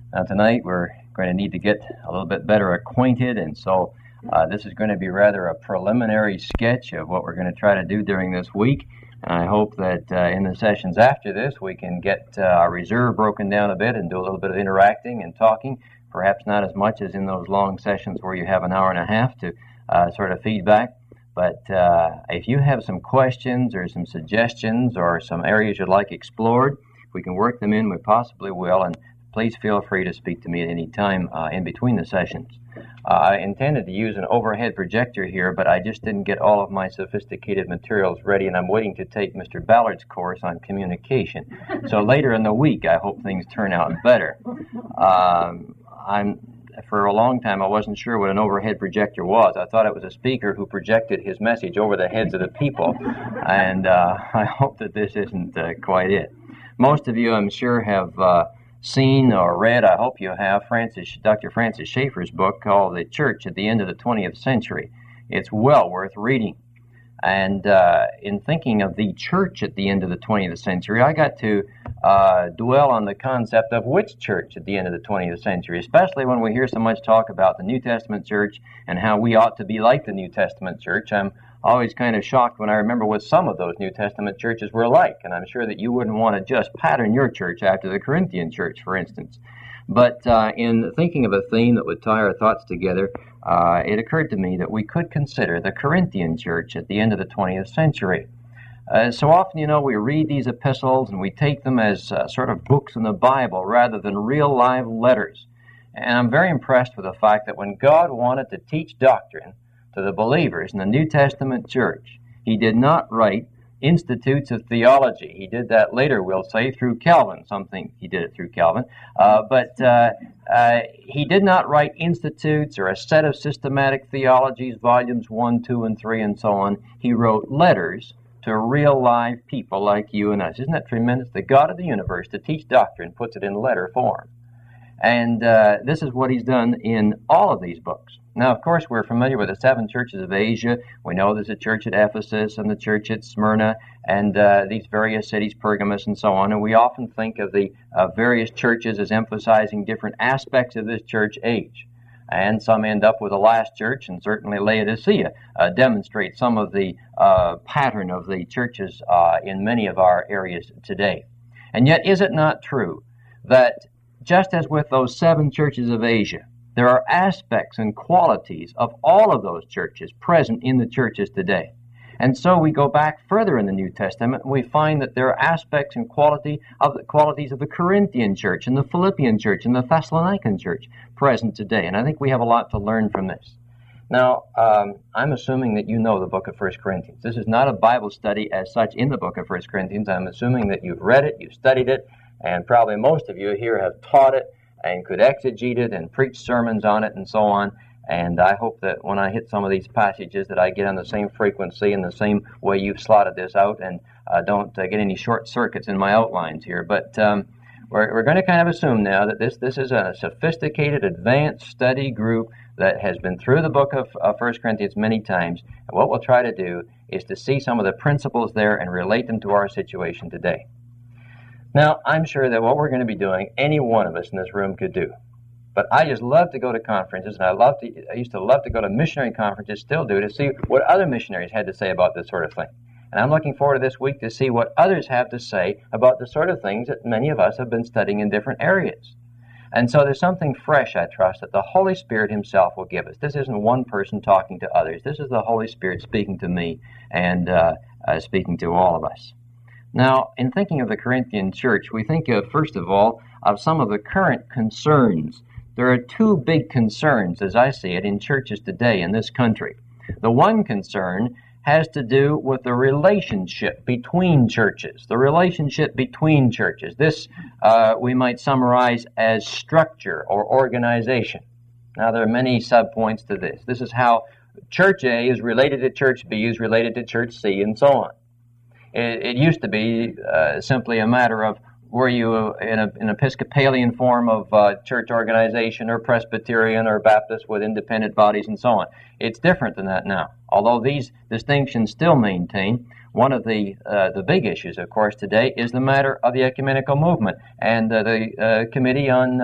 Now tonight we're going to need to get a little bit better acquainted, and so this is going to be rather a preliminary sketch of what we're going to try to do during this week. And I hope that in the sessions after this we can get our reserve broken down a bit and do a little bit of interacting and talking, perhaps not as much as in those long sessions where you have an hour and a half to sort of feedback. But if you have some questions or some suggestions or some areas you'd like explored, if we can work them in, we possibly will. And please feel free to speak to me at any time in between the sessions. I intended to use an overhead projector here, but I just didn't get all of my sophisticated materials ready, and I'm waiting to take Mr. Ballard's course on communication. So later in the week, I hope things turn out better. For a long time, I wasn't sure what an overhead projector was. I thought it was a speaker who projected his message over the heads of the people, and I hope that this isn't quite it. Most of you, I'm sure, have seen or read, I hope you have, Dr. Francis Schaeffer's book called The Church at the End of the 20th Century. It's well worth reading. And in thinking of the church at the end of the 20th century, I got to dwell on the concept of which church at the end of the 20th century, especially when we hear so much talk about the New Testament church and how we ought to be like the New Testament church. I'm always kind of shocked when I remember what some of those New Testament churches were like, and I'm sure that you wouldn't want to just pattern your church after the Corinthian church, for instance. But in thinking of a theme that would tie our thoughts together, it occurred to me that we could consider the Corinthian church at the end of the 20th century. So often, we read these epistles and we take them as sort of books in the Bible rather than real live letters. And I'm very impressed with the fact that when God wanted to teach doctrine to the believers in the New Testament church, He did not write institutes of theology. He did that later, we'll say, through Calvin. Some think he did it through Calvin. But he did not write institutes or a set of systematic theologies, volumes 1, 2, and 3, and so on. He wrote letters to real live people like you and us. Isn't that tremendous? The God of the universe, to teach doctrine, puts it in letter form. And this is what He's done in all of these books. Now, of course, we're familiar with the 7 churches of Asia. We know there's a church at Ephesus and the church at Smyrna and these various cities, Pergamos and so on. And we often think of the various churches as emphasizing different aspects of this church age. And some end up with the last church, and certainly Laodicea demonstrates some of the pattern of the churches in many of our areas today. And yet, is it not true that just as with those 7 churches of Asia, there are aspects and qualities of all of those churches present in the churches today? And so we go back further in the New Testament and we find that there are aspects and qualities of the Corinthian church and the Philippian church and the Thessalonican church present today. And I think we have a lot to learn from this. Now, I'm assuming that you know the book of 1 Corinthians. This is not a Bible study as such in the book of 1 Corinthians. I'm assuming that you've read it, you've studied it, and probably most of you here have taught it and could exegete it and preach sermons on it and so on. And I hope that when I hit some of these passages that I get on the same frequency and the same way you've slotted this out and don't get any short circuits in my outlines here. But we're going to kind of assume now that this is a sophisticated, advanced study group that has been through the book of 1 Corinthians many times. And what we'll try to do is to see some of the principles there and relate them to our situation today. Now, I'm sure that what we're going to be doing, any one of us in this room could do. But I just love to go to conferences, and I used to love to go to missionary conferences, still do, to see what other missionaries had to say about this sort of thing. And I'm looking forward to this week to see what others have to say about the sort of things that many of us have been studying in different areas. And so there's something fresh, I trust, that the Holy Spirit Himself will give us. This isn't one person talking to others. This is the Holy Spirit speaking to me and speaking to all of us. Now, in thinking of the Corinthian church, we think of, first of all, of some of the current concerns. There are 2 big concerns, as I see it, in churches today in this country. The one concern has to do with the relationship between churches. The relationship between churches. This we might summarize as structure or organization. Now, there are many subpoints to this. This is how Church A is related to Church B, is related to Church C, and so on. It used to be simply a matter of were you in an Episcopalian form of church organization or Presbyterian or Baptist with independent bodies and so on. It's different than that now. Although these distinctions still maintain, one of the big issues, of course, today is the matter of the ecumenical movement and the Committee on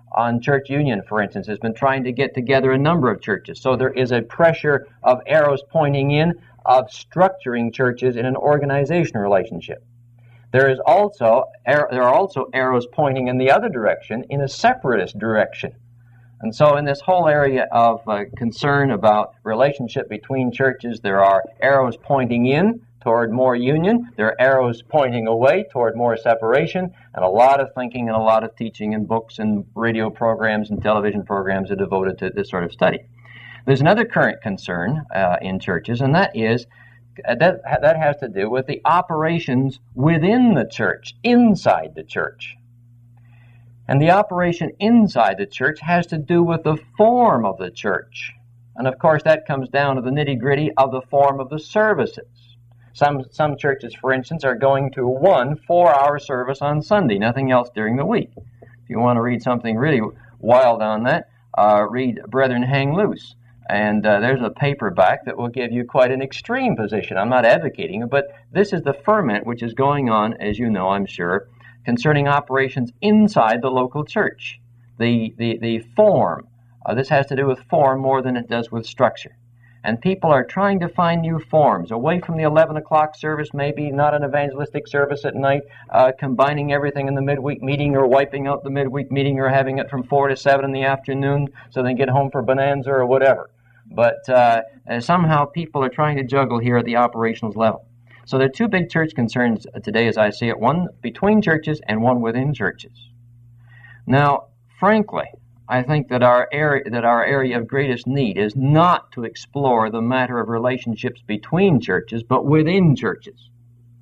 on church union, for instance, has been trying to get together a number of churches. So there is a pressure of arrows pointing in, of structuring churches in an organization relationship. There are also arrows pointing in the other direction, in a separatist direction. And so in this whole area of concern about relationship between churches, there are arrows pointing in toward more union, there are arrows pointing away toward more separation, and a lot of thinking and a lot of teaching and books and radio programs and television programs are devoted to this sort of study. There's another current concern in churches, and that is that has to do with the operations within the church, inside the church. And the operation inside the church has to do with the form of the church. And of course that comes down to the nitty-gritty of the form of the services. Some churches, for instance, are going to one 4-hour service on Sunday, nothing else during the week. If you want to read something really wild on that, read Brethren Hang Loose. And there's a paperback that will give you quite an extreme position. I'm not advocating it, but this is the ferment which is going on, as you know, I'm sure, concerning operations inside the local church. The form. This has to do with form more than it does with structure. And people are trying to find new forms, away from the 11 o'clock service, maybe not an evangelistic service at night, combining everything in the midweek meeting or wiping out the midweek meeting or having it from 4 to 7 in the afternoon so they get home for bonanza or whatever. But somehow people are trying to juggle here at the operations level. So there are two big church concerns today as I see it, one between churches and one within churches. Now, frankly, I think that our area of greatest need is not to explore the matter of relationships between churches, but within churches.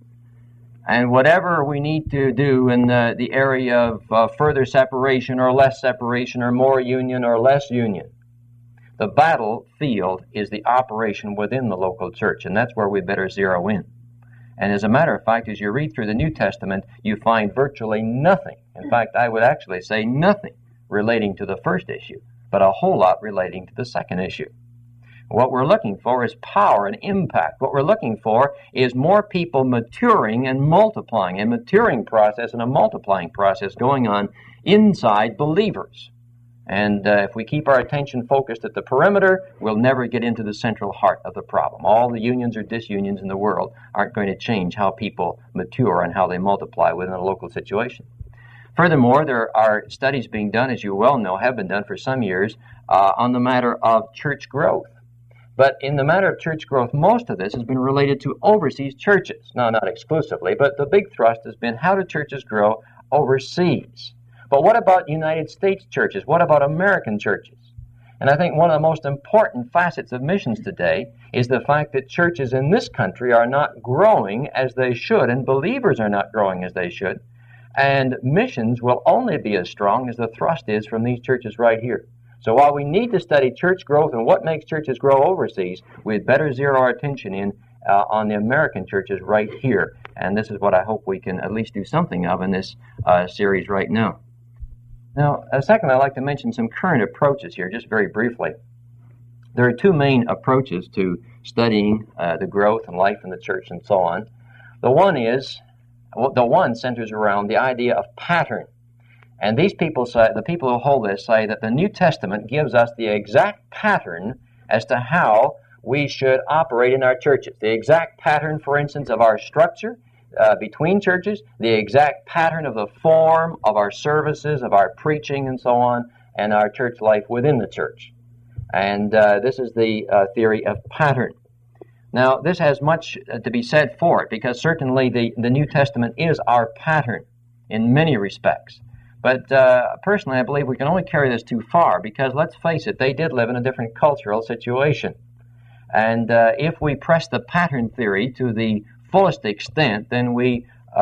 And whatever we need to do in the area of further separation or less separation or more union or less union, the battlefield is the operation within the local church, and that's where we better zero in. And as a matter of fact, as you read through the New Testament, you find virtually nothing. In fact, I would actually say nothing relating to the first issue, but a whole lot relating to the second issue. What we're looking for is power and impact. What we're looking for is more people maturing and multiplying, a maturing process and a multiplying process going on inside believers. And if we keep our attention focused at the perimeter, we'll never get into the central heart of the problem. All the unions or disunions in the world aren't going to change how people mature and how they multiply within a local situation. Furthermore, there are studies being done, as you well know, have been done for some years, on the matter of church growth. But in the matter of church growth, most of this has been related to overseas churches. No, not exclusively, but the big thrust has been how do churches grow overseas? But what about United States churches? What about American churches? And I think one of the most important facets of missions today is the fact that churches in this country are not growing as they should, and believers are not growing as they should. And missions will only be as strong as the thrust is from these churches right here. So while we need to study church growth and what makes churches grow overseas, we'd better zero our attention in on the American churches right here. And this is what I hope we can at least do something of in this series right now. Now, second, I'd like to mention some current approaches here, just very briefly. There are two main approaches to studying the growth and life in the church and so on. The one centers around the idea of pattern. And these people say, the people who hold this say that the New Testament gives us the exact pattern as to how we should operate in our churches. The exact pattern, for instance, of our structure between churches, the exact pattern of the form of our services, of our preaching and so on, and our church life within the church. And this is the theory of pattern. Now, this has much to be said for it, because certainly the New Testament is our pattern in many respects. But personally, I believe we can only carry this too far, because let's face it, they did live in a different cultural situation. And if we press the pattern theory to the fullest extent, then we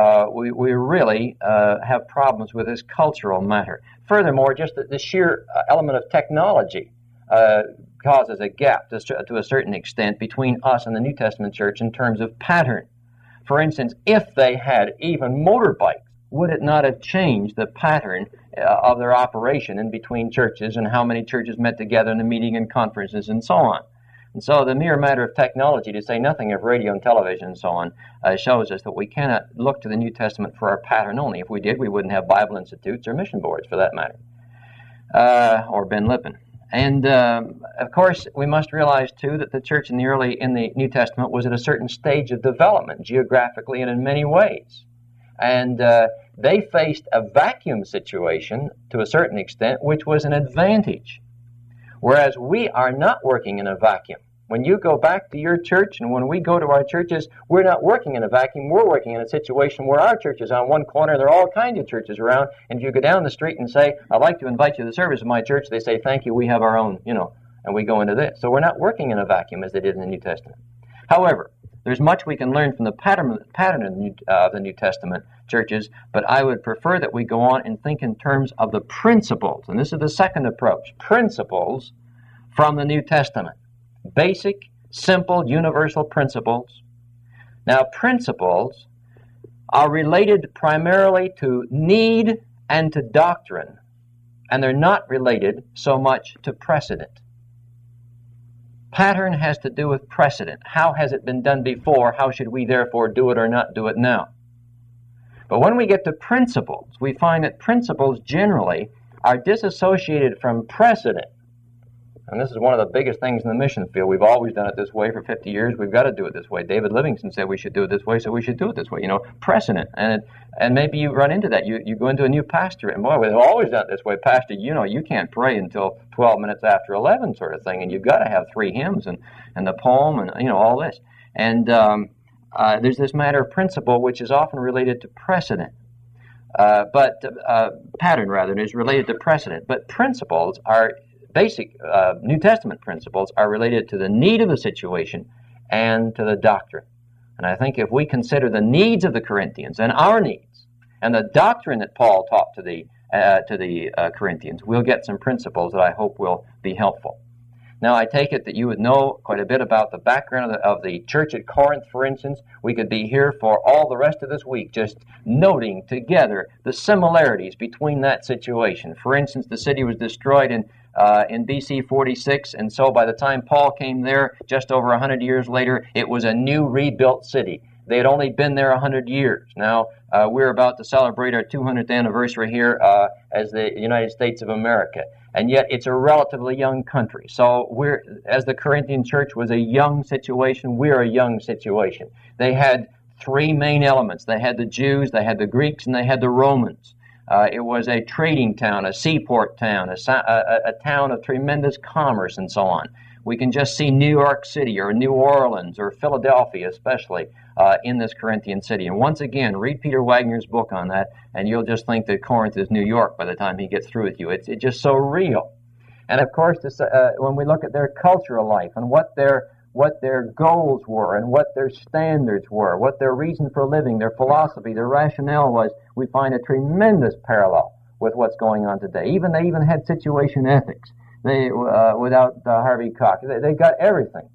really have problems with this cultural matter. Furthermore, just the sheer element of technology causes a gap to a certain extent between us and the New Testament church in terms of pattern. For instance, if they had even motorbikes, would it not have changed the pattern of their operation in between churches and how many churches met together in the meeting and conferences and so on? And so the mere matter of technology, to say nothing of radio and television and so on, shows us that we cannot look to the New Testament for our pattern only. If we did, we wouldn't have Bible institutes or mission boards for that matter. or Ben Lippen. And of course, we must realize too that the church in the New Testament was at a certain stage of development, geographically and in many ways. And they faced a vacuum situation to a certain extent, which was an advantage. Whereas we are not working in a vacuum. When you go back to your church and when we go to our churches, we're not working in a vacuum. We're working in a situation where our church is on one corner and there are all kinds of churches around. And if you go down the street and say, I'd like to invite you to the service of my church, they say, thank you, we have our own, and we go into this. So we're not working in a vacuum as they did in the New Testament. However, there's much we can learn from the pattern of the New Testament churches, but I would prefer that we go on and think in terms of the principles. And this is the second approach, principles from the New Testament. Basic, simple, universal principles. Now, principles are related primarily to need and to doctrine, and they're not related so much to precedent. Pattern has to do with precedent. How has it been done before? How should we therefore do it or not do it now? But when we get to principles, we find that principles generally are disassociated from precedent. And this is one of the biggest things in the mission field. We've always done it this way for 50 years. We've got to do it this way. David Livingston said we should do it this way, so we should do it this way. Precedent. And maybe you run into that. You go into a new pastorate, and boy, we've always done it this way. Pastor, you can't pray until 12 minutes after 11 sort of thing, and you've got to have 3 hymns and the poem and, all this. And there's this matter of principle, which is often related to precedent. Pattern, rather, is related to precedent. But principles are basic New Testament principles are related to the need of the situation and to the doctrine. And I think if we consider the needs of the Corinthians and our needs and the doctrine that Paul taught to the Corinthians, we'll get some principles that I hope will be helpful. Now, I take it that you would know quite a bit about the background of the church at Corinth, for instance. We could be here for all the rest of this week just noting together the similarities between that situation. For instance, the city was destroyed in BC 46, and so by the time Paul came there, just over 100 years later, it was a new rebuilt city. They had only been there 100 years. Now, we're about to celebrate our 200th anniversary here as the United States of America, and yet it's a relatively young country. So as the Corinthian church was a young situation, we're a young situation. They had 3 main elements. They had the Jews, they had the Greeks, and they had the Romans. It was a trading town, a seaport town, a town of tremendous commerce and so on. We can just see New York City or New Orleans or Philadelphia especially in this Corinthian city. And once again, read Peter Wagner's book on that, and you'll just think that Corinth is New York by the time he gets through with you. It's just so real. And of course, when we look at their cultural life and what their goals were and what their standards were, what their reason for living, their philosophy, their rationale was, we find a tremendous parallel with what's going on today. They even had situation ethics. Without Harvey Cox, they got everything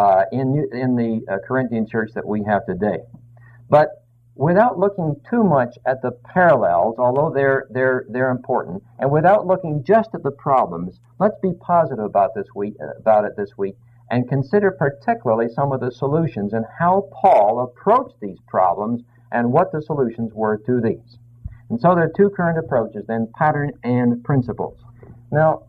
in the Corinthian church that we have today. But without looking too much at the parallels, although they're important, and without looking just at the problems, let's be positive about it this week, and consider particularly some of the solutions and how Paul approached these problems and what the solutions were to these. And so there are 2 current approaches then, pattern and principles. Now,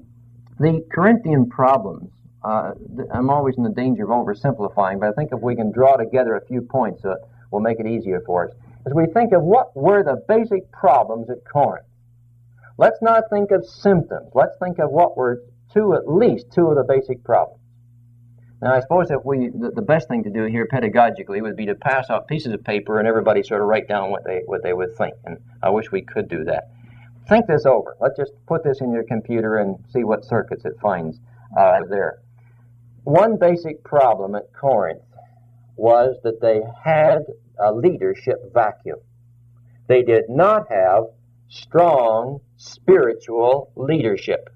the Corinthian problems, I'm always in the danger of oversimplifying, but I think if we can draw together a few points, will make it easier for us. As we think of what were the basic problems at Corinth, let's not think of symptoms. Let's think of what were at least two of the basic problems. Now, I suppose if the best thing to do here pedagogically would be to pass out pieces of paper and everybody sort of write down what they would think, and I wish we could do that. Think this over. Let's just put this in your computer and see what circuits it finds there. One basic problem at Corinth was that they had a leadership vacuum. They did not have strong spiritual leadership.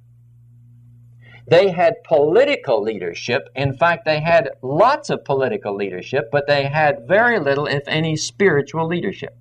They had political leadership. In fact, they had lots of political leadership, but they had very little, if any, spiritual leadership.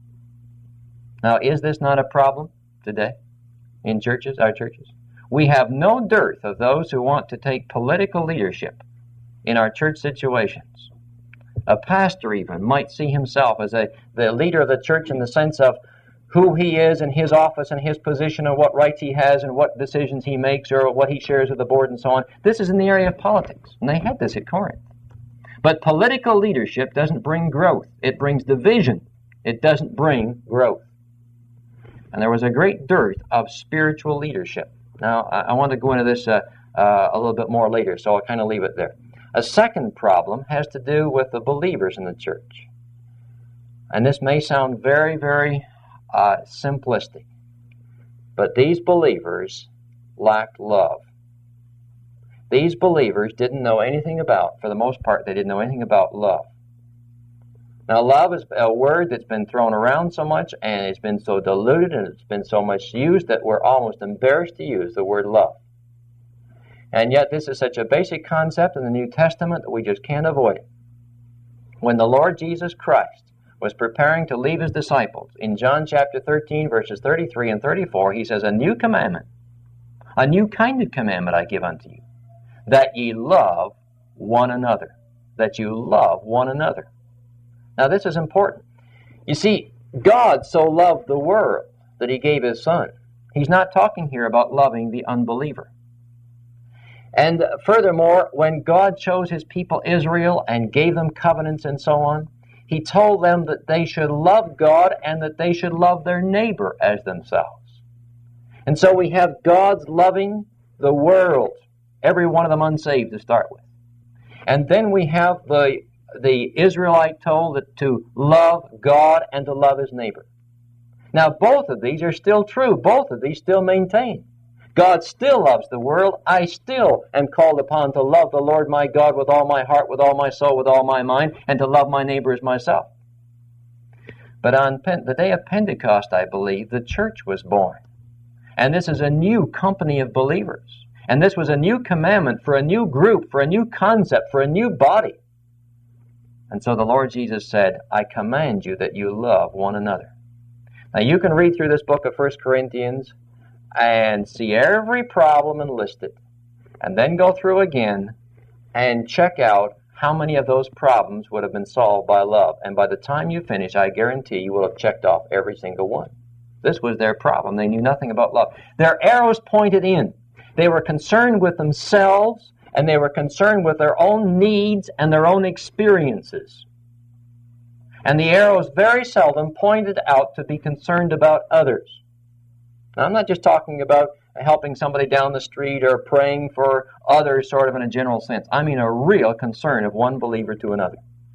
Now, is this not a problem today in churches, our churches? We have no dearth of those who want to take political leadership in our church situations. A pastor even might see himself as the leader of the church in the sense of who he is and his office and his position and what rights he has and what decisions he makes or what he shares with the board and so on. This is in the area of politics, and they had this at Corinth. But political leadership doesn't bring growth. It brings division. It doesn't bring growth. And there was a great dearth of spiritual leadership. Now, I want to go into this a little bit more later, so I'll kind of leave it there. A second problem has to do with the believers in the church. And this may sound very, very simplistic, but these believers lacked love. These believers didn't know anything about, for the most part, they didn't know anything about love. Now, love is a word that's been thrown around so much, and it's been so diluted, and it's been so much used that we're almost embarrassed to use the word love. And yet, this is such a basic concept in the New Testament that we just can't avoid it. When the Lord Jesus Christ was preparing to leave his disciples, in John chapter 13, verses 33 and 34, he says, "A new commandment, a new kind of commandment I give unto you, that ye love one another." That you love one another. Now, this is important. You see, God so loved the world that he gave his Son. He's not talking here about loving the unbeliever. And furthermore, when God chose his people Israel and gave them covenants and so on, he told them that they should love God and that they should love their neighbor as themselves. And so we have God's loving the world, every one of them unsaved to start with. And then we have the Israelite told that to love God and to love his neighbor. Now, both of these are still true. Both of these still maintain. God still loves the world. I still am called upon to love the Lord my God with all my heart, with all my soul, with all my mind, and to love my neighbor as myself. But on the day of Pentecost, I believe, the church was born. And this is a new company of believers. And this was a new commandment for a new group, for a new concept, for a new body. And so the Lord Jesus said, "I command you that you love one another." Now, you can read through this book of 1 Corinthians and see every problem and list it, and then go through again and check out how many of those problems would have been solved by love. And by the time you finish, I guarantee you will have checked off every single one. This was their problem. They knew nothing about love. Their arrows pointed in. They were concerned with themselves, and they were concerned with their own needs and their own experiences. And the arrows very seldom pointed out to be concerned about others. Now, I'm not just talking about helping somebody down the street or praying for others sort of in a general sense. I mean a real concern of one believer to another.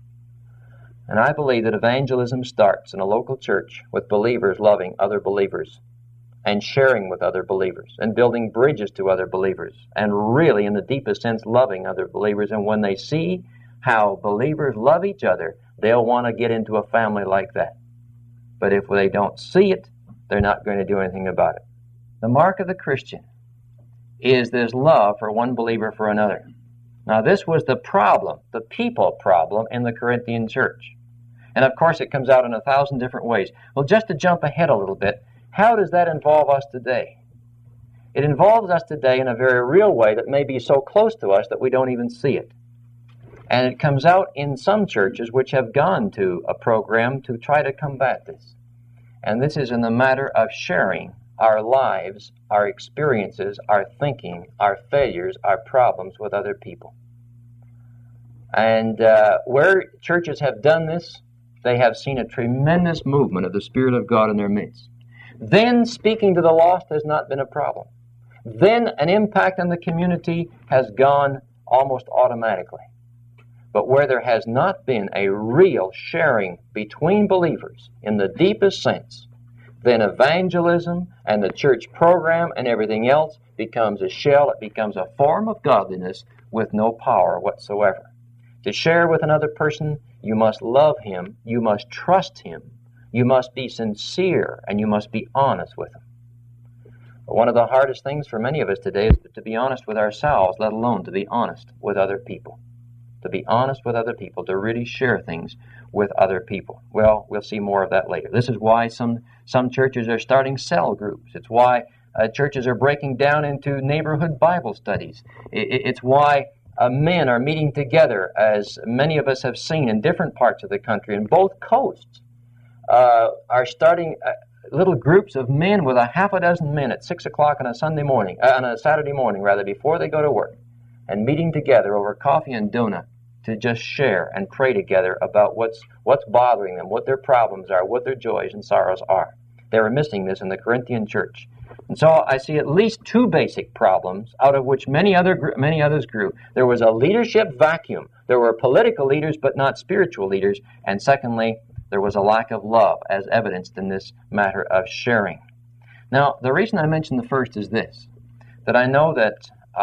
And I believe that evangelism starts in a local church with believers loving other believers and sharing with other believers and building bridges to other believers and really, in the deepest sense, loving other believers. And when they see how believers love each other, they'll want to get into a family like that. But if they don't see it, they're not going to do anything about it. The mark of the Christian is this love for one believer for another. Now, this was the problem, the people problem in the Corinthian church. And of course, it comes out in 1,000 different ways. Well, just to jump ahead a little bit, how does that involve us today? It involves us today in a very real way that may be so close to us that we don't even see it. And it comes out in some churches which have gone to a program to try to combat this. And this is in the matter of sharing our lives, our experiences, our thinking, our failures, our problems with other people. And where churches have done this, they have seen a tremendous movement of the Spirit of God in their midst. Then speaking to the lost has not been a problem. Then an impact on the community has gone almost automatically. But where there has not been a real sharing between believers in the deepest sense, then evangelism and the church program and everything else becomes a shell. It becomes a form of godliness with no power whatsoever. To share with another person, you must love him, you must trust him, you must be sincere, and you must be honest with him. But one of the hardest things for many of us today is to be honest with ourselves, let alone to be honest with other people. To be honest with other people, to really share things with other people. Well, we'll see more of that later. This is why some churches are starting cell groups. It's why churches are breaking down into neighborhood Bible studies. It's why men are meeting together, as many of us have seen in different parts of the country, and both coasts are starting little groups of men with a half a dozen men at 6 o'clock on a Saturday morning, before they go to work, and meeting together over coffee and donut to just share and pray together about what's bothering them, what their problems are, what their joys and sorrows are. They were missing this in the Corinthian church. And so I see at least two basic problems out of which many others grew. There was a leadership vacuum. There were political leaders but not spiritual leaders. And secondly, there was a lack of love as evidenced in this matter of sharing. Now, the reason I mention the first is this, that I know that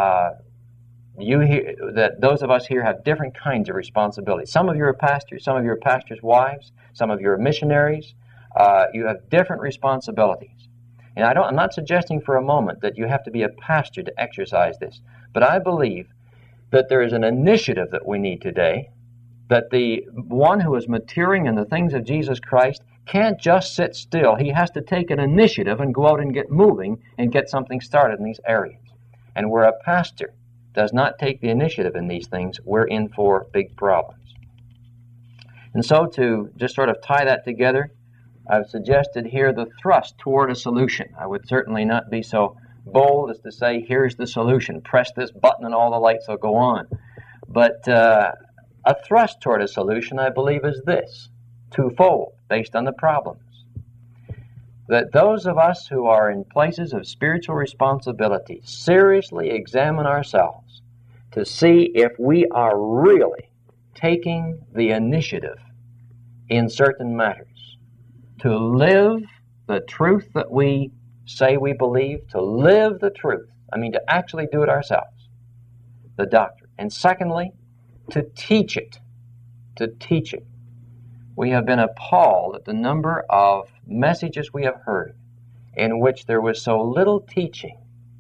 that those of us here have different kinds of responsibilities. Some of you are pastors, some of you are pastors' wives, some of you are missionaries. You have different responsibilities. And I'm not suggesting for a moment that you have to be a pastor to exercise this, but I believe that there is an initiative that we need today, that the one who is maturing in the things of Jesus Christ can't just sit still. He has to take an initiative and go out and get moving and get something started in these areas. And where a pastor does not take the initiative in these things, we're in for big problems. And so to just sort of tie that together, I've suggested here the thrust toward a solution. I would certainly not be so bold as to say, here's the solution, press this button and all the lights will go on. But a thrust toward a solution, I believe, is this, twofold, based on the problems. That those of us who are in places of spiritual responsibility seriously examine ourselves to see if we are really taking the initiative in certain matters, to live the truth that we say we believe, to live the truth. I mean, to actually do it ourselves, the doctrine. And secondly, to teach it. To teach it. We have been appalled at the number of messages we have heard in which there was so little teaching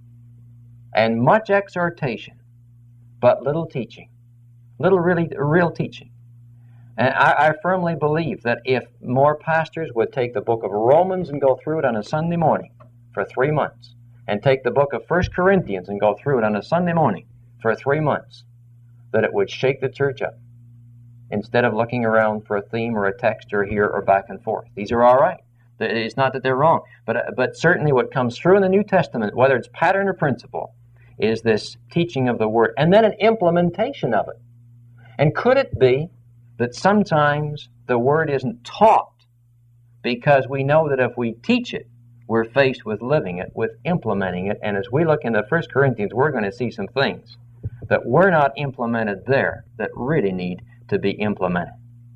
and much exhortation, but little teaching. Little real teaching. And I firmly believe that if more pastors would take the book of Romans and go through it on a Sunday morning for 3 months, and take the book of 1 Corinthians and go through it on a Sunday morning for 3 months, that it would shake the church up, instead of looking around for a theme or a text or here or back and forth. These are all right. It's not that they're wrong, but certainly what comes through in the New Testament, whether it's pattern or principle, is this teaching of the Word, and then an implementation of it. And could it be that sometimes the Word isn't taught because we know that if we teach it, we're faced with living it, with implementing it, and as we look into 1 Corinthians, we're going to see some things that were not implemented there that really need to be implemented.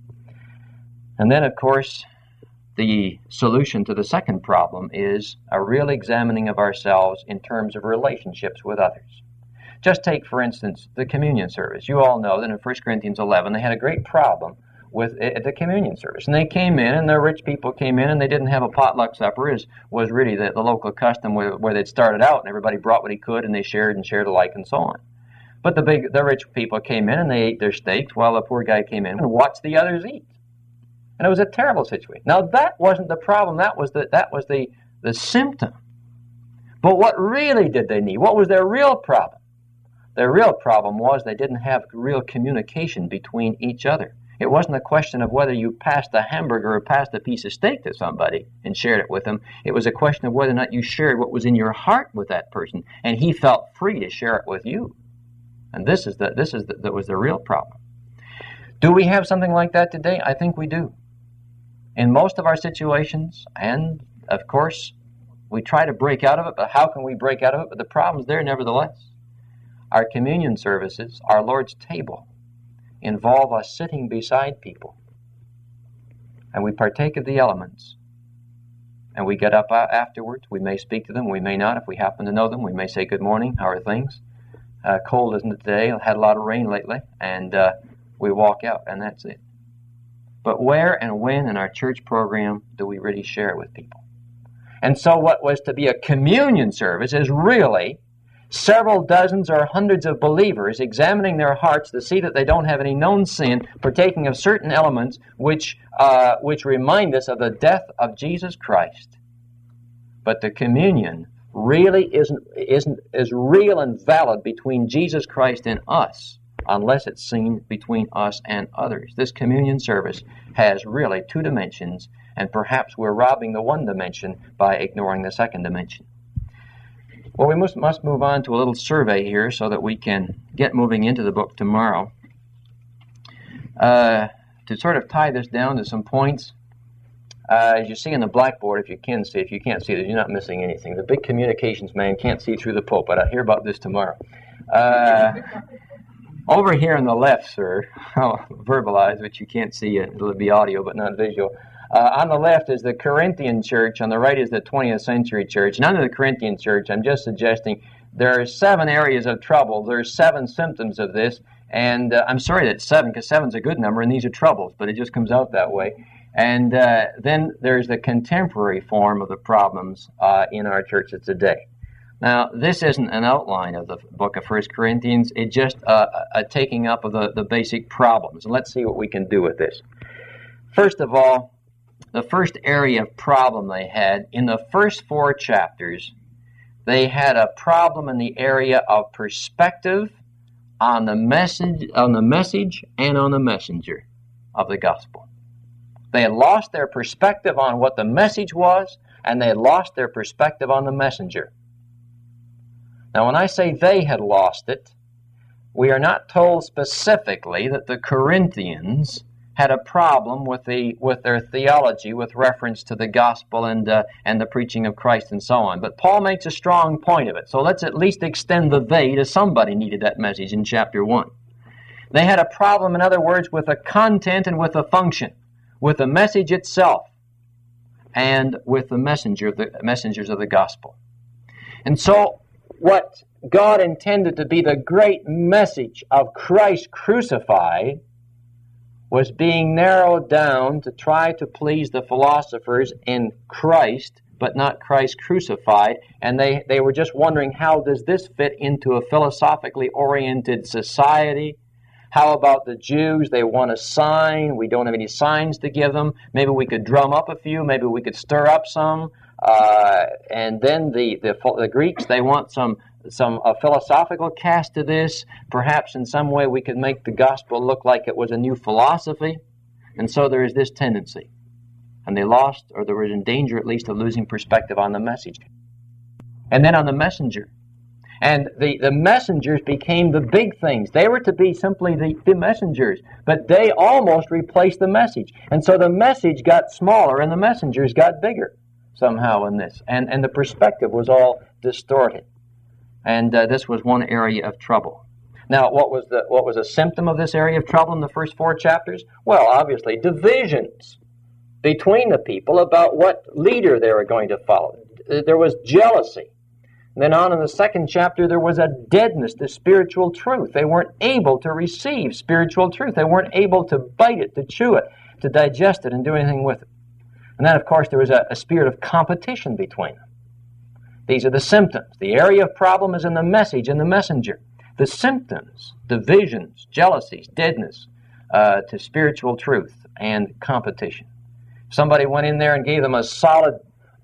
And then, of course, the solution to the second problem is a real examining of ourselves in terms of relationships with others. Just take, for instance, the communion service. You all know that in 1 Corinthians 11, they had a great problem with the communion service. And they came in, and the rich people came in, and they didn't have a potluck supper, as was really the local custom where they'd started out, and everybody brought what he could, and they shared alike and so on. But the rich people came in, and they ate their steaks, while the poor guy came in and watched the others eat. And it was a terrible situation. Now, that wasn't the problem. That was the symptom. But what really did they need? What was their real problem? Their real problem was they didn't have real communication between each other. It wasn't a question of whether you passed a hamburger or passed a piece of steak to somebody and shared it with them. It was a question of whether or not you shared what was in your heart with that person, and he felt free to share it with you. And that was the real problem. Do we have something like that today? I think we do. In most of our situations, and of course, we try to break out of it, but how can we break out of it? But the problem's there nevertheless. Our communion services, our Lord's table, involve us sitting beside people, and we partake of the elements, and we get up afterwards. We may speak to them, we may not. If we happen to know them, we may say, good morning, how are things? Cold, isn't it today? Had a lot of rain lately, and we walk out, and that's it. But where and when in our church program do we really share it with people? And so what was to be a communion service is really several dozens or hundreds of believers examining their hearts to see that they don't have any known sin, partaking of certain elements which remind us of the death of Jesus Christ. But the communion really is real and valid between Jesus Christ and us, unless it's seen between us and others. This communion service has really two dimensions, and perhaps we're robbing the one dimension by ignoring the second dimension. Well, we must move on to a little survey here so that we can get moving into the book tomorrow. To sort of tie this down to some points, as you see in the blackboard, if you can't see it, you're not missing anything. The big communications man can't see through the pulpit. I'll hear about this tomorrow. Over here on the left, sir, I'll verbalize, which you can't see it. It'll be audio but not visual. On the left is the Corinthian church. On the right is the 20th century church. None of the Corinthian church. I'm just suggesting there are 7 areas of trouble. There are 7 symptoms of this. And I'm sorry that's 7, because 7's a good number, and these are troubles, but it just comes out that way. And then there's the contemporary form of the problems in our churches today. Now, this isn't an outline of the book of 1 Corinthians. It's just a taking up of the basic problems. And let's see what we can do with this. First of all, the first area of problem they had, in the first 4 chapters, they had a problem in the area of perspective on the message and on the messenger of the gospel. They had lost their perspective on what the message was, and they had lost their perspective on the messenger. Now, when I say they had lost it, we are not told specifically that the Corinthians had a problem with their theology with reference to the gospel and the preaching of Christ and so on. But Paul makes a strong point of it. So let's at least extend the they to somebody needed that message in chapter 1. They had a problem, in other words, with the content and with the function, with the message itself, and with the messengers of the gospel. And so what God intended to be the great message of Christ crucified was being narrowed down to try to please the philosophers in Christ, but not Christ crucified. And they were just wondering, how does this fit into a philosophically oriented society? How about the Jews? They want a sign. We don't have any signs to give them. Maybe we could drum up a few. Maybe we could stir up some. And then the Greeks, they want some philosophical cast to this. Perhaps in some way we could make the gospel look like it was a new philosophy. And so there is this tendency. And they lost, or they were in danger at least of losing perspective on the message. And then on the messenger. And the messengers became the big things. They were to be simply the messengers. But they almost replaced the message. And so the message got smaller and the messengers got bigger somehow in this. And the perspective was all distorted. And this was one area of trouble. Now, what was a symptom of this area of trouble in the first 4 chapters? Well, obviously, divisions between the people about what leader they were going to follow. There was jealousy. And then on in the 2nd chapter, there was a deadness to spiritual truth. They weren't able to receive spiritual truth. They weren't able to bite it, to chew it, to digest it, and do anything with it. And then, of course, there was a spirit of competition between them. These are the symptoms. The area of problem is in the message and the messenger. The symptoms, divisions, jealousies, deadness to spiritual truth and competition. Somebody went in there and gave them a solid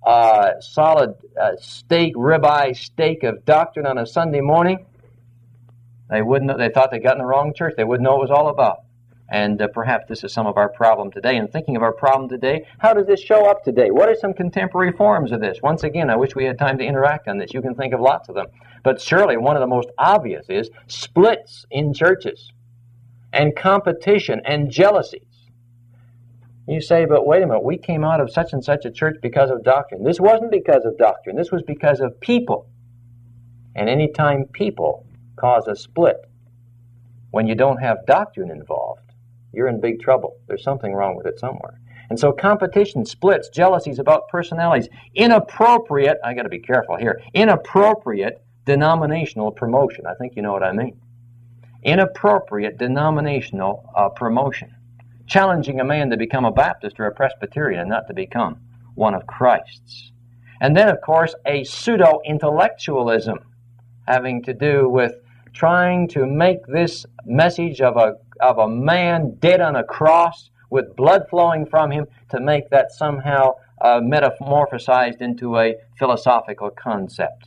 steak, ribeye steak of doctrine on a Sunday morning. They thought they got in the wrong church. They wouldn't know what it was all about. And perhaps this is some of our problem today. And thinking of our problem today, how does this show up today? What are some contemporary forms of this? Once again, I wish we had time to interact on this. You can think of lots of them. But surely one of the most obvious is splits in churches and competition and jealousies. You say, but wait a minute, we came out of such and such a church because of doctrine. This wasn't because of doctrine. This was because of people. And any time people cause a split, when you don't have doctrine involved, you're in big trouble. There's something wrong with it somewhere. And so competition, splits, jealousies about personalities, inappropriate, I got to be careful here, inappropriate denominational promotion. I think you know what I mean. Inappropriate denominational promotion. Challenging a man to become a Baptist or a Presbyterian and not to become one of Christ's. And then, of course, a pseudo-intellectualism having to do with trying to make this message of a man dead on a cross with blood flowing from him, to make that somehow metamorphosized into a philosophical concept,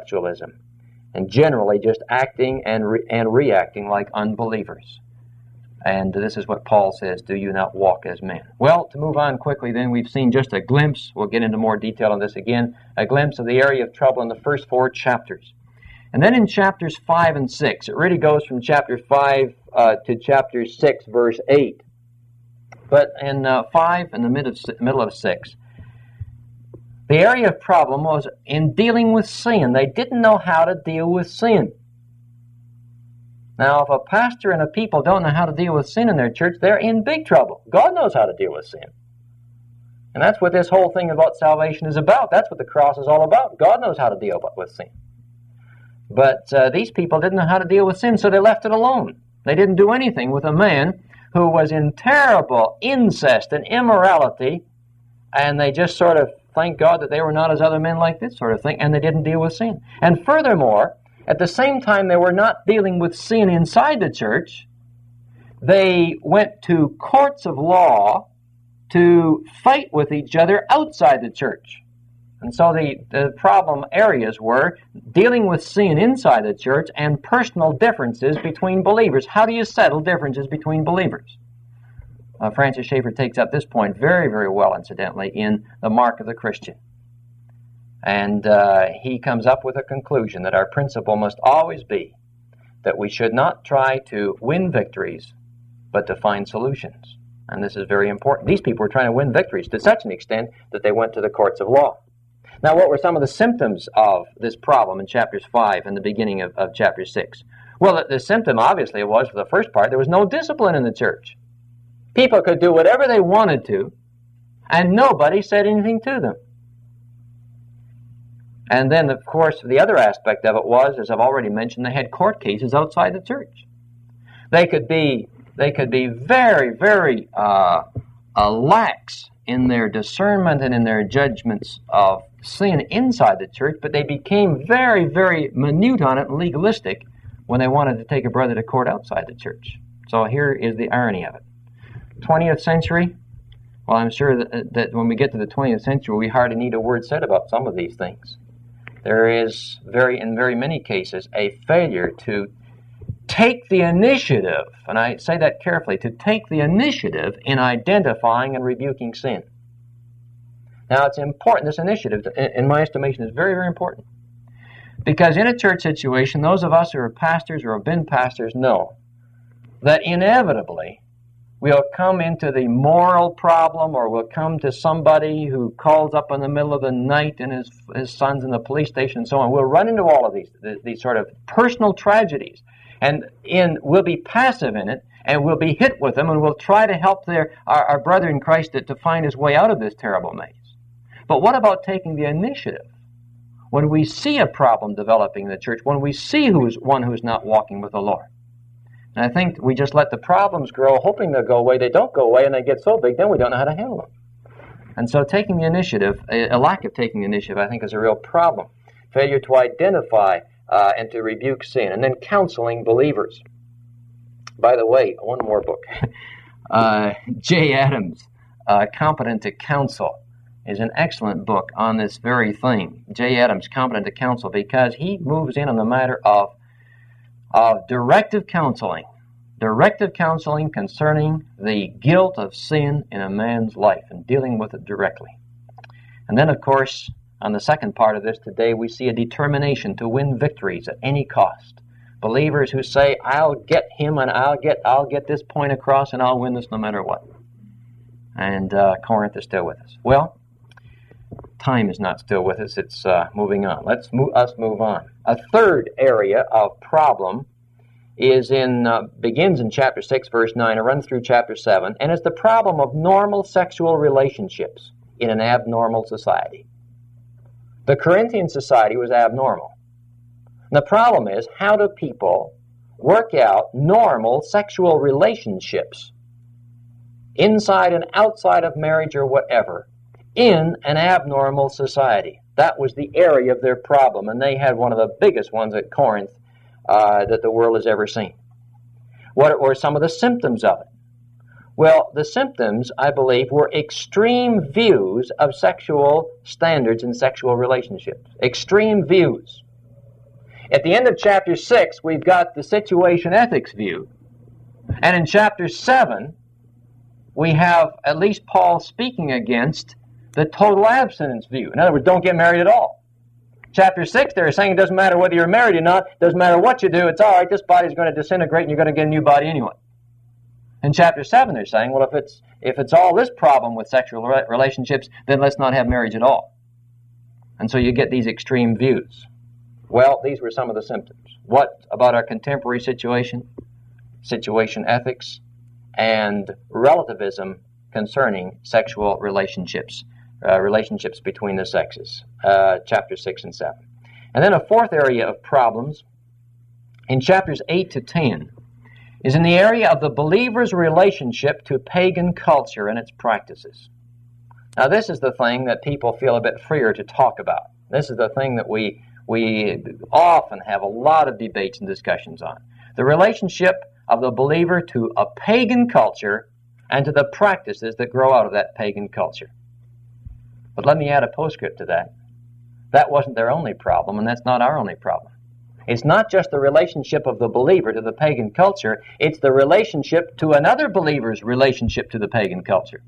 pseudo-intellectualism, and generally just acting and reacting like unbelievers. And this is what Paul says, do you not walk as men? Well, to move on quickly then, we've seen just a glimpse, we'll get into more detail on this again, a glimpse of the area of trouble in the first 4 chapters. And then in chapters 5 and 6, it really goes from chapter 5 to chapter 6, verse 8. But in 5, in the middle of 6, the area of problem was in dealing with sin. They didn't know how to deal with sin. Now, if a pastor and a people don't know how to deal with sin in their church, they're in big trouble. God knows how to deal with sin. And that's what this whole thing about salvation is about. That's what the cross is all about. God knows how to deal with sin. But these people didn't know how to deal with sin, so they left it alone. They didn't do anything with a man who was in terrible incest and immorality, and they just sort of thank God that they were not as other men like this sort of thing, and they didn't deal with sin. And furthermore, at the same time they were not dealing with sin inside the church, they went to courts of law to fight with each other outside the church. And so the problem areas were dealing with sin inside the church and personal differences between believers. How do you settle differences between believers? Francis Schaeffer takes up this point very, very well, incidentally, in The Mark of the Christian. And he comes up with a conclusion that our principle must always be that we should not try to win victories, but to find solutions. And this is very important. These people were trying to win victories to such an extent that they went to the courts of law. Now, what were some of the symptoms of this problem in chapters 5 and the beginning of chapter 6? Well, the symptom, obviously, was, for the first part, there was no discipline in the church. People could do whatever they wanted to, and nobody said anything to them. And then, of course, the other aspect of it was, as I've already mentioned, they had court cases outside the church. They could be very, very lax in their discernment and in their judgments of sin inside the church, but they became very, very minute on it and legalistic when they wanted to take a brother to court outside the church. So here is the irony of it. 20th century, well, I'm sure that when we get to the 20th century, we hardly need a word said about some of these things. There is, in very many cases, a failure to take the initiative, and I say that carefully, to take the initiative in identifying and rebuking sin. Now, it's important, this initiative, in my estimation, is very, very important. Because in a church situation, those of us who are pastors or have been pastors know that inevitably we'll come into the moral problem, or we'll come to somebody who calls up in the middle of the night and his son's in the police station and so on. We'll run into all of these sort of personal tragedies. And we'll be passive in it, and we'll be hit with them, and we'll try to help our brother in Christ to find his way out of this terrible maze. But what about taking the initiative? When we see a problem developing in the church, when we see one who's not walking with the Lord. And I think we just let the problems grow, hoping they'll go away. They don't go away, and they get so big, then we don't know how to handle them. And so taking the initiative, a lack of taking the initiative, I think, is a real problem. Failure to identify and to rebuke sin. And then counseling believers. By the way, one more book. J. Adams, Competent to Counsel, is an excellent book on this very thing. J. Adams, Competent to Counsel, because he moves in on the matter of directive counseling concerning the guilt of sin in a man's life and dealing with it directly. And then, of course, on the second part of this today, we see a determination to win victories at any cost. Believers who say, I'll get him and I'll get this point across and I'll win this no matter what. And Corinth is still with us. Well, time is not still with us. It's moving on. Let's move on. A third area of problem begins in chapter 6, verse 9, and runs through chapter 7, and it's the problem of normal sexual relationships in an abnormal society. The Corinthian society was abnormal. And the problem is, how do people work out normal sexual relationships inside and outside of marriage or whatever in an abnormal society? That was the area of their problem, and they had one of the biggest ones at Corinth that the world has ever seen. What were some of the symptoms of it? Well, the symptoms, I believe, were extreme views of sexual standards and sexual relationships. Extreme views. At the end of chapter 6, we've got the situation ethics view. And in chapter 7, we have at least Paul speaking against the total abstinence view. In other words, don't get married at all. Chapter 6, they're saying it doesn't matter whether you're married or not, doesn't matter what you do, it's all right, this body's going to disintegrate and you're going to get a new body anyway. In chapter 7, they're saying, well, if it's all this problem with sexual relationships, then let's not have marriage at all. And so you get these extreme views. Well, these were some of the symptoms. What about our contemporary situation? Situation ethics and relativism concerning sexual relationships, relationships between the sexes, chapter 6 and 7. And then a fourth area of problems in chapters 8 to 10 is in the area of the believer's relationship to pagan culture and its practices. Now, this is the thing that people feel a bit freer to talk about. This is the thing that we often have a lot of debates and discussions on. The relationship of the believer to a pagan culture and to the practices that grow out of that pagan culture. But let me add a postscript to that. That wasn't their only problem, and that's not our only problem. It's not just the relationship of the believer to the pagan culture, it's the relationship to another believer's relationship to the pagan culture.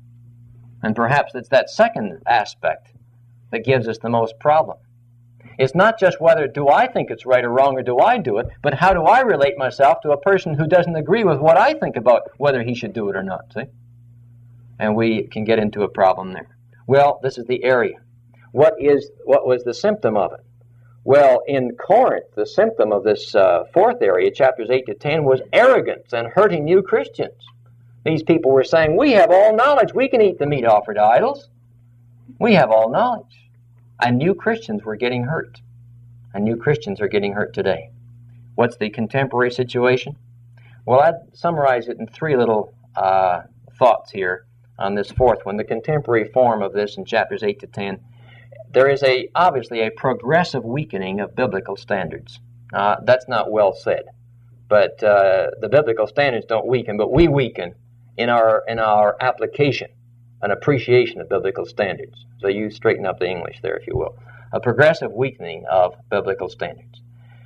And perhaps it's that second aspect that gives us the most problem. It's not just whether do I think it's right or wrong or do I do it, but how do I relate myself to a person who doesn't agree with what I think about whether he should do it or not, see? And we can get into a problem there. Well, this is the area. What was the symptom of it? Well, in Corinth, the symptom of this fourth area, chapters 8 to 10, was arrogance and hurting new Christians. These people were saying, we have all knowledge. We can eat the meat offered to idols. We have all knowledge. And new Christians were getting hurt. And new Christians are getting hurt today. What's the contemporary situation? Well, I'd summarize it in three little thoughts here on this fourth one. The contemporary form of this in chapters 8 to 10. There is obviously a progressive weakening of biblical standards. That's not well said. But the biblical standards don't weaken, but we weaken in our application and appreciation of biblical standards. So you straighten up the English there, if you will. A progressive weakening of biblical standards.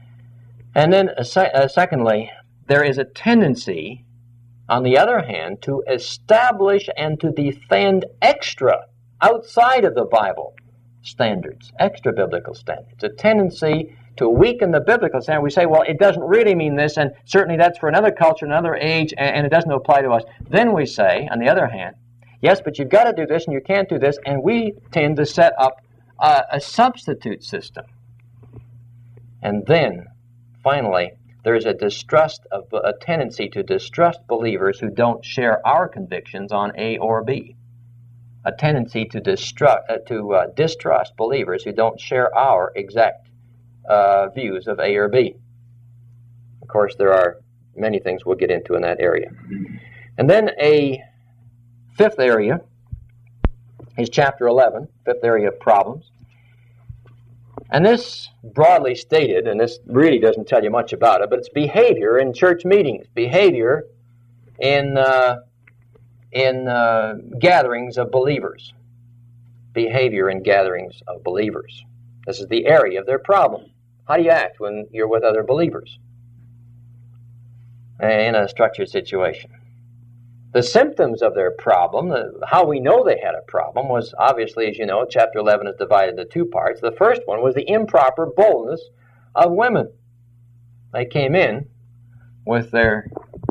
And then, secondly, there is a tendency, on the other hand, to establish and to defend extra, outside of the Bible, standards, extra biblical standards. A tendency to weaken the biblical standard. We say, well, it doesn't really mean this, and certainly that's for another culture, another age, and it doesn't apply to us. Then we say, on the other hand, yes, but you've got to do this and you can't do this, and we tend to set up a substitute system. And then, finally, there is a tendency to distrust believers who don't share our convictions on A or B. A tendency to distrust believers who don't share our exact views of A or B. Of course, there are many things we'll get into in that area. And then a fifth area is chapter 11, fifth area of problems. And this, broadly stated, and this really doesn't tell you much about it, but it's behavior in church meetings, behavior in gatherings of believers. Behavior in gatherings of believers. This is the area of their problem. How do you act when you're with other believers in a structured situation? The symptoms of their problem, how we know they had a problem, was obviously, as you know, chapter 11 is divided into two parts. The first one was the improper boldness of women. They came in with their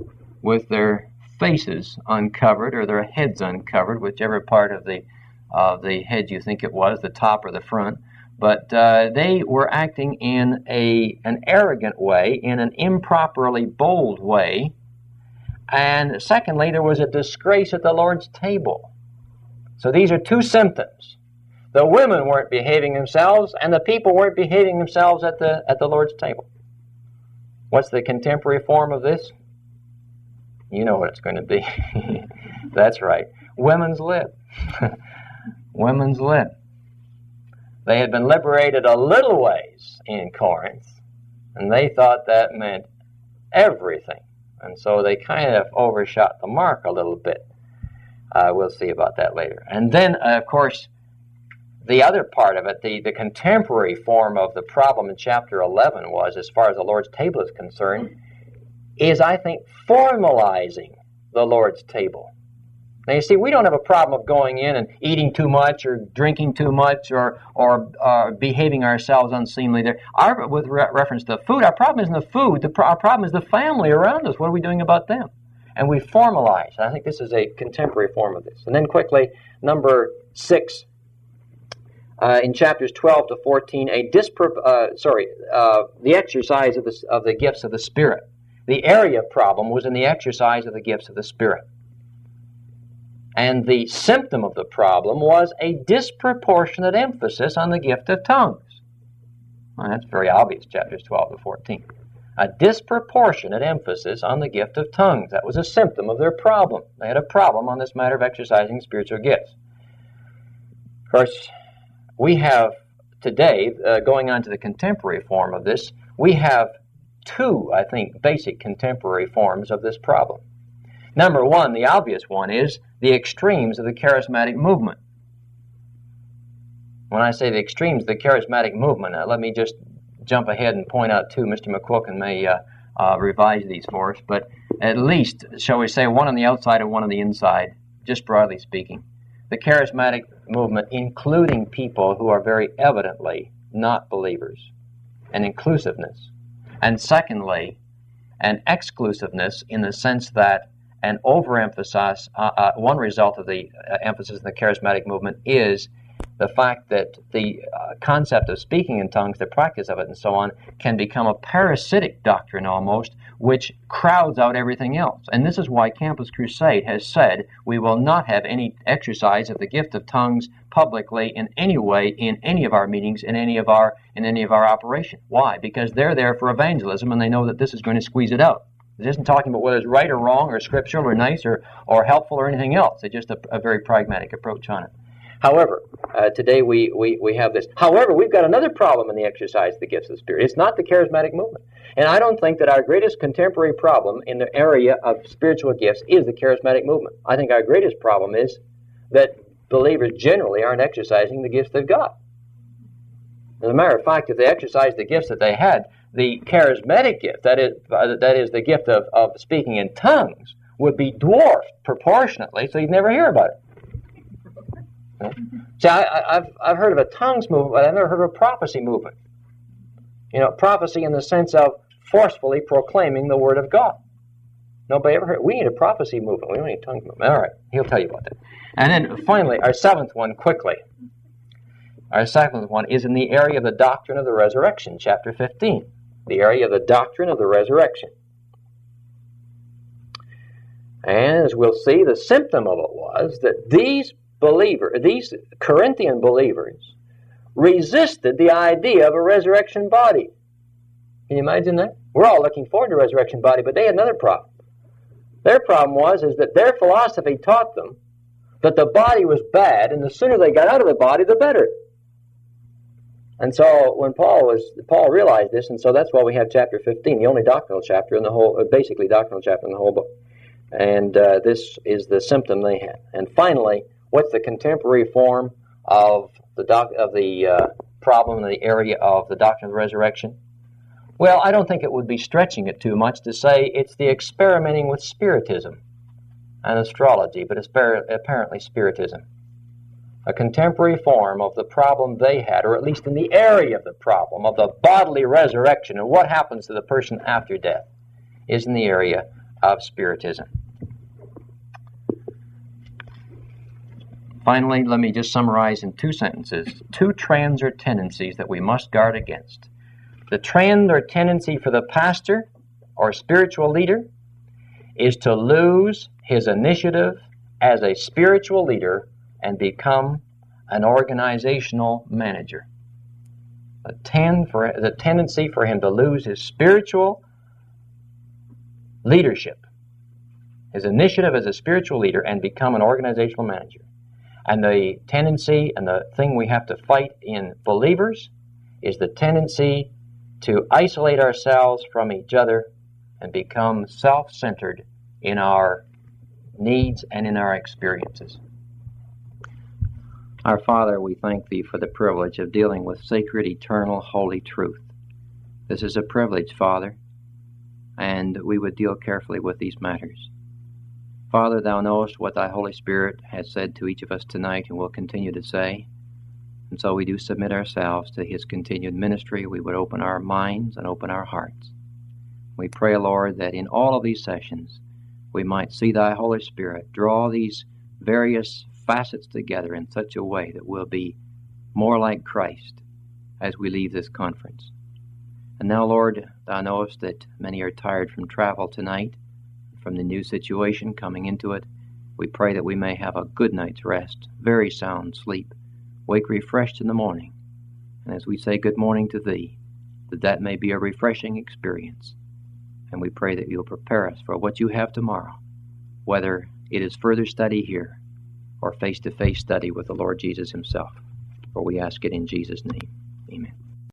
faces uncovered or their heads uncovered, whichever part of the head you think it was, the top or the front. But they were acting in an arrogant way, in an improperly bold way. And secondly, there was a disgrace at the Lord's table. So these are two symptoms. The women weren't behaving themselves, and the people weren't behaving themselves at the Lord's table. What's the contemporary form of this? You know what it's going to be. That's right. Women's lib. Women's lib. They had been liberated a little ways in Corinth, and they thought that meant everything. And so they kind of overshot the mark a little bit. We'll see about that later. And then, of course, the other part of it, the contemporary form of the problem in chapter 11 was, as far as the Lord's table is concerned, is, I think, formalizing the Lord's table. Now, you see, we don't have a problem of going in and eating too much or drinking too much or behaving ourselves unseemly there. With reference to food, our problem isn't the food. Our problem is the family around us. What are we doing about them? And we formalize. I think this is a contemporary form of this. And then quickly, number 6, in chapters 12 to 14, the exercise of the gifts of the Spirit. The area problem was in the exercise of the gifts of the Spirit. And the symptom of the problem was a disproportionate emphasis on the gift of tongues. Well, that's very obvious, chapters 12 to 14. A disproportionate emphasis on the gift of tongues. That was a symptom of their problem. They had a problem on this matter of exercising spiritual gifts. Of course, we have today, going on to the contemporary form of this, we have 2, I think, basic contemporary forms of this problem. Number 1, the obvious one, is the extremes of the charismatic movement. When I say the extremes of the charismatic movement, let me just jump ahead and point out 2. Mr. McQuilkin may revise these for us, but at least, shall we say, one on the outside and one on the inside, just broadly speaking. The charismatic movement, including people who are very evidently not believers, and inclusiveness. And secondly, an exclusiveness in the sense that an overemphasis, one result of the emphasis in the charismatic movement is the fact that the concept of speaking in tongues, the practice of it and so on, can become a parasitic doctrine almost, which crowds out everything else. And this is why Campus Crusade has said we will not have any exercise of the gift of tongues publicly in any way in any of our meetings, in any of our operation. Why? Because they're there for evangelism and they know that this is going to squeeze it out. It isn't talking about whether it's right or wrong or scriptural or nice or helpful or anything else. It's just a very pragmatic approach on it. However, today we have this. However, we've got another problem in the exercise of the gifts of the Spirit. It's not the charismatic movement. And I don't think that our greatest contemporary problem in the area of spiritual gifts is the charismatic movement. I think our greatest problem is that believers generally aren't exercising the gifts they've got. As a matter of fact, if they exercised the gifts that they had, the charismatic gift, that is the gift of speaking in tongues, would be dwarfed proportionately, so you'd never hear about it. See, I've heard of a tongues movement, but I've never heard of a prophecy movement. You know, prophecy in the sense of forcefully proclaiming the Word of God. Nobody ever heard. We need a prophecy movement. We don't need a tongues movement. All right, he'll tell you about that. And then finally, our 7th one, quickly. Our 7th one is in the area of the doctrine of the resurrection, chapter 15. The area of the doctrine of the resurrection. And as we'll see, the symptom of it was that these Corinthian believers resisted the idea of a resurrection body. Can you imagine that? We're all looking forward to a resurrection body, but they had another problem. Their problem was that their philosophy taught them that the body was bad, and the sooner they got out of the body, the better. And so when Paul realized this, and so that's why we have chapter 15, the only doctrinal chapter in the whole, basically doctrinal chapter in the whole book. And this is the symptom they had. And finally, what's the contemporary form of the problem in the area of the doctrine of the resurrection? Well, I don't think it would be stretching it too much to say it's the experimenting with spiritism and astrology, but it's apparently spiritism. A contemporary form of the problem they had, or at least in the area of the problem of the bodily resurrection and what happens to the person after death, is in the area of spiritism. Finally, let me just summarize in 2 sentences 2 trends or tendencies that we must guard against. The trend or tendency for the pastor or spiritual leader is to lose his initiative as a spiritual leader and become an organizational manager. The tendency for him to lose his spiritual leadership, his initiative as a spiritual leader, and become an organizational manager. And the tendency and the thing we have to fight in believers is the tendency to isolate ourselves from each other and become self-centered in our needs and in our experiences. Our Father, we thank Thee for the privilege of dealing with sacred, eternal, holy truth. This is a privilege, Father. and we would deal carefully with these matters. Father, Thou knowest what Thy Holy Spirit has said to each of us tonight and will continue to say, and so we do submit ourselves to His continued ministry. We would open our minds and open our hearts. We pray, Lord, that in all of these sessions we might see Thy Holy Spirit draw these various facets together in such a way that we'll be more like Christ as we leave this conference. And now, Lord, Thou knowest that many are tired from travel tonight, from the new situation coming into it. We pray that we may have a good night's rest, very sound sleep, wake refreshed in the morning, and as we say good morning to Thee, that may be a refreshing experience. And we pray that You'll prepare us for what You have tomorrow, whether it is further study here or face-to-face study with the Lord Jesus Himself. For we ask it in Jesus' name.